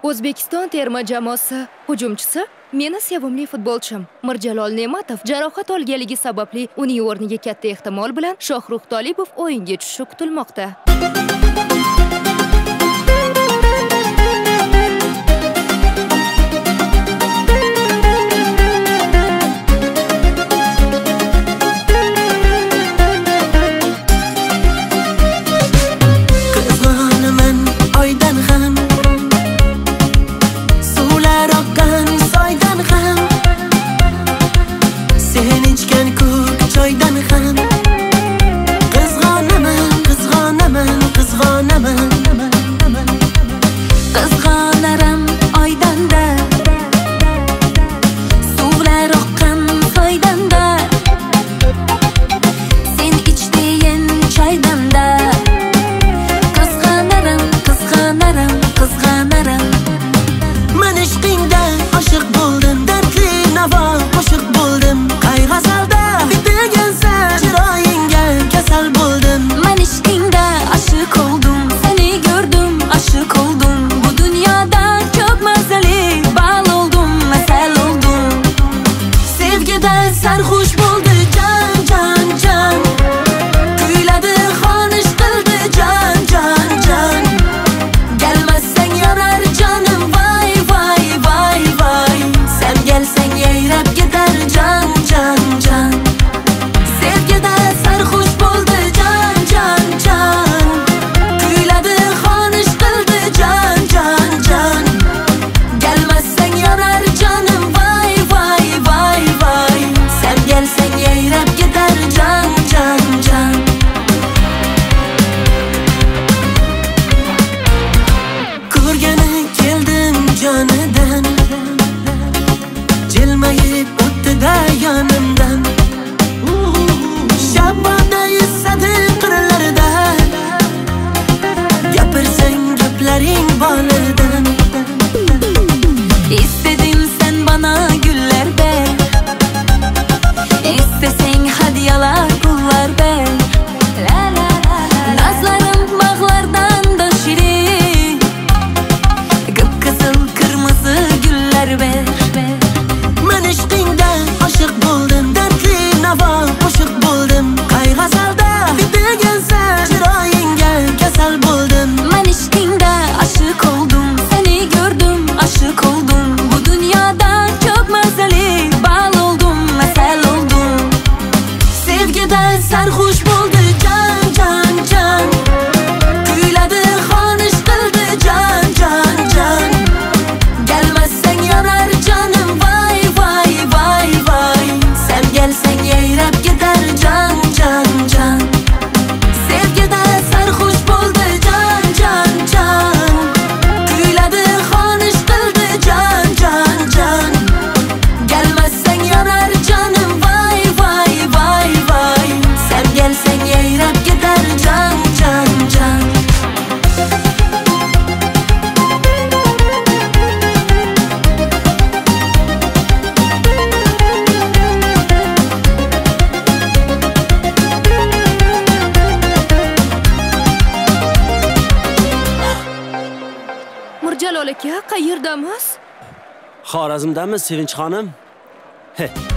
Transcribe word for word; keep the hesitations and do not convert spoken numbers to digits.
O'zbekiston terma jamoasi hujumchisi meni sevimli futbolchim Mirjalol Ne'matov jarohat olganligi sababli uning o'rniga katta ehtimol bilan Shohrux Tolipov o'yinga tushishi kutilmoqda. Sarhoş buldu can can can, kuyladı xonish qildi can can can. Gelmezsen yanar canım vay vay vay vay. Sen gelsen yayrab gider can can can. Sevgide sarhoş buldu can can can, kuyladı xonish qildi can can can. Gelmezsen yanar canım vay vay vay vay. Gelsen yayrab gider can can can. Ko'rgani keldim jonidan, jilmayib o'tdi-da yonimdan. Shabada esadi qirlarida, gapirsang gaplaring bolidan. İstedin sen bana güller ver, İstesen hadiyalar pullar ver. La la la la. Nazlarım bağlardan da şirin, kıpkızıl kırmızı güller ver. Men ishqingda aşık buldum, dertli navo qo'shiq buldum. Qayg'azalda degansa chiroyingga kasal buldum. Men ishqingda aşık oldum, seni gördüm aşık oldum. Bu dünyada çok mazali bal oldum, masal oldum. Sevgide sarhoş buldu can can can, kuyladı xonish qildi can can can. Gelmezsen yanar canım vay vay vay vay. Sen gelsen yayrab gider can can can. Sevgide sarhoş buldu can can can, kuyladı xonish qildi can can can. Gelmezsen yanar canım vay vay vay vay. Sen gelsen yayrab gider can can can. Mirjalol aka, qayerdamiz? Xorazmdamiz Sevinch xonim. He.